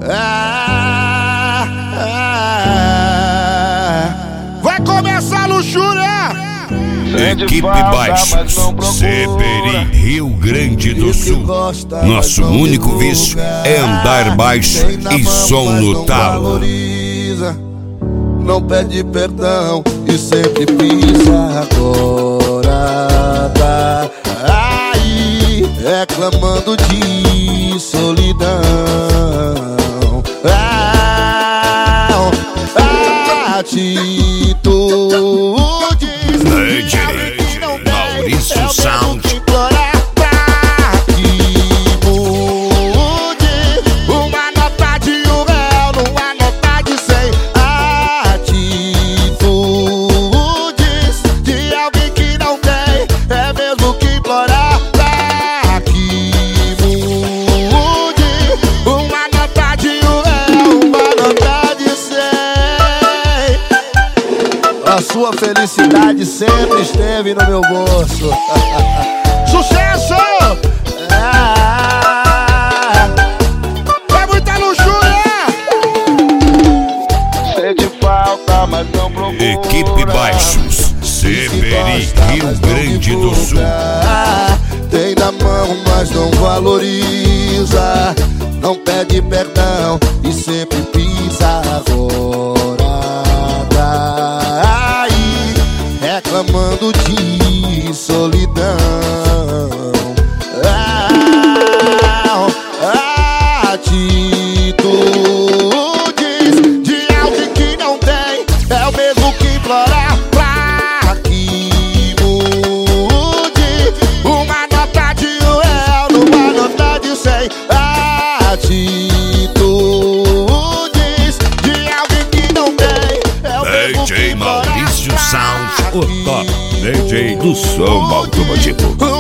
Vai começar a luxúria. Equipe Baixos, Seberi, Rio Grande do Sul. Nosso único vício é andar baixo e som no talo. Não pede perdão e sempre pisa agora. Tá aí reclamando de solidão. Atitudes DJ Maurício Sound. Uma nota de R$1 numa nota de 100. Atitudes de alguém que não tem, é mesmo que implorar pra que mude. Uma nota de R$1, uma nota de 100. A sua felicidade sempre esteve no meu bolso. Sucesso! É muita luxúria! Sente falta, mas não procura. Equipe Baixos, Seberi, Rio Grande do Sul. Tem na mão, mas não valoriza. Não pede perdão e sempre pisa agora. Aí reclamando de solidão. Atitudes de alguém que não tem, é o mesmo que implorar pra que mude. Uma nota de R$1 numa nota de 100. Atitudes de alguém que não tem, é o mesmo que DJ implorar Maurício Sound, pra o top que DJ do som automotivo.